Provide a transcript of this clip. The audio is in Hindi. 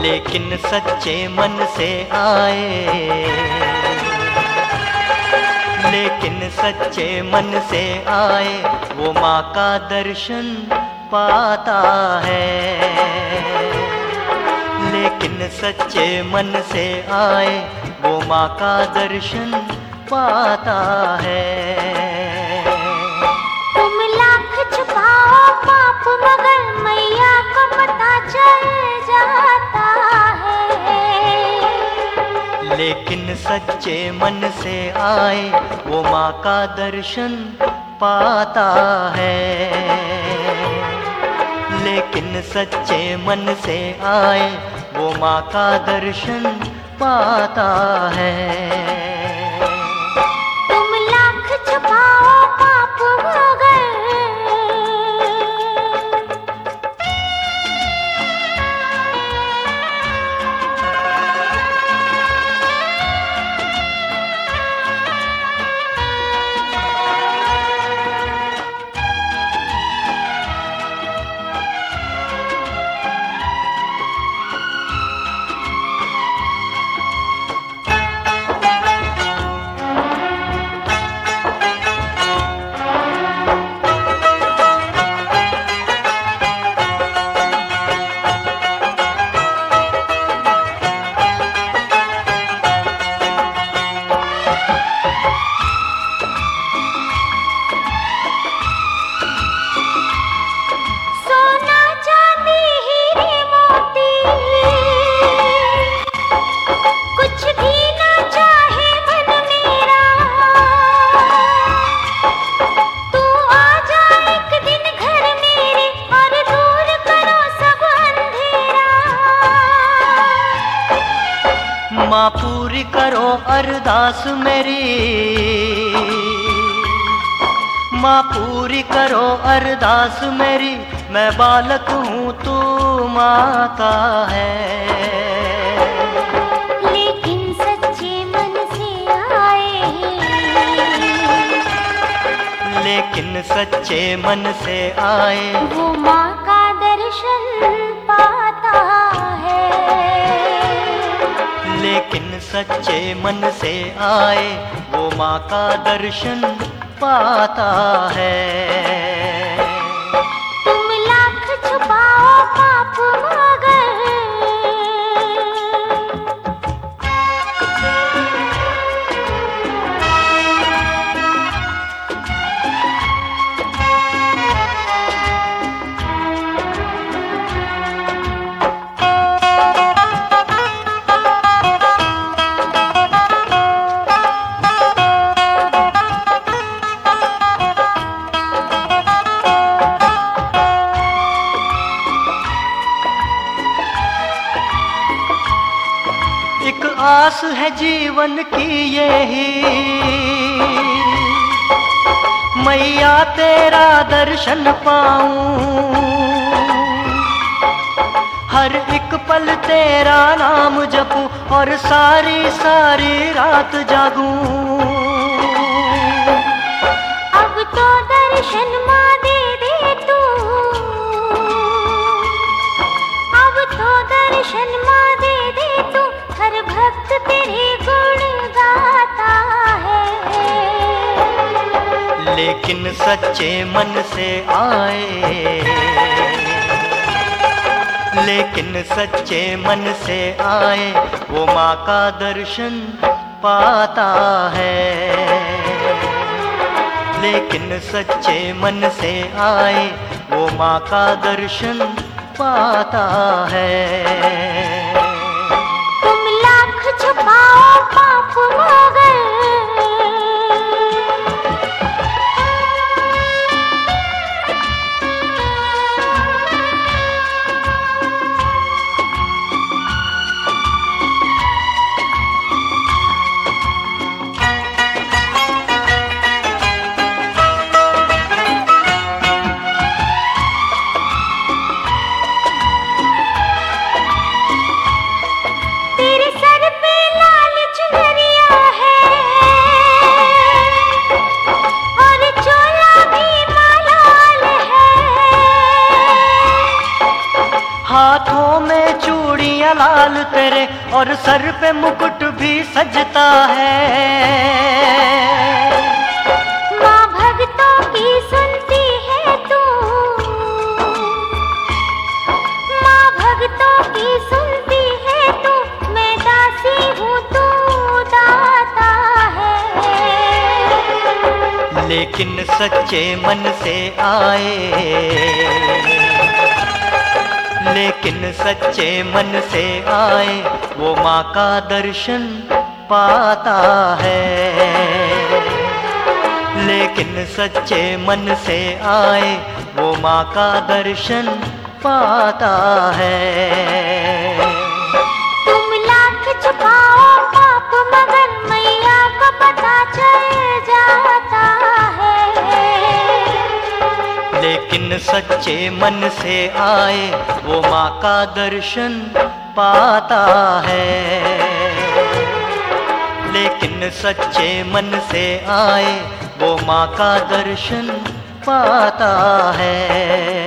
लेकिन सच्चे मन से आए, लेकिन सच्चे मन से आए वो माँ का दर्शन पाता है। लेकिन सच्चे मन से आए वो माँ का दर्शन पाता है। तुम लाख छुपाओ पाप मगर मैया को पता चल जाता है। लेकिन सच्चे मन से आए वो माँ का दर्शन पाता है। लेकिन सच्चे मन से आए वो माँ का दर्शन पाता है। तुम लाख छुपाओ पाप मगर माँ पूरी करो अरदास मेरी, माँ पूरी करो अरदास मेरी। मैं बालक हूँ तू माता है। लेकिन सच्चे मन से आए, लेकिन सच्चे मन से आए वो माँ का दर्शन पाता है। लेकिन सच्चे मन से आए वो माँ का दर्शन पाता है। तुम लाख छुपाओ पाप मगर एक आस है जीवन की यही, मैया तेरा दर्शन पाऊं। हर एक पल तेरा नाम जपूं और सारी सारी रात जागूं। अब तो दर्शन माँ दे दे तू, अब तो दर्शन माँ दे दे तू। हर भक्त तेरे गुण गाता है। लेकिन सच्चे मन से आए, लेकिन सच्चे मन से आए वो माँ का दर्शन पाता है। लेकिन सच्चे मन से आए वो माँ का दर्शन पाता है। तुम लाख छुपाओ पाप मगर लाल तेरे और सर पे मुकुट भी सजता है। माँ भक्तों की सुनती है तू, माँ भक्तों की सुनती है तू, मैं दासी हूँ तू दाता है। लेकिन सच्चे मन से आए, लेकिन सच्चे मन से आए वो माँ का दर्शन पाता है। लेकिन सच्चे मन से आए वो माँ का दर्शन पाता है। तुम लाख छुपाओ पाप मगर मैया को पता चल जाता है। लेकिन सच्चे मन से आए वो माँ का दर्शन पाता है। लेकिन सच्चे मन से आए वो माँ का दर्शन पाता है।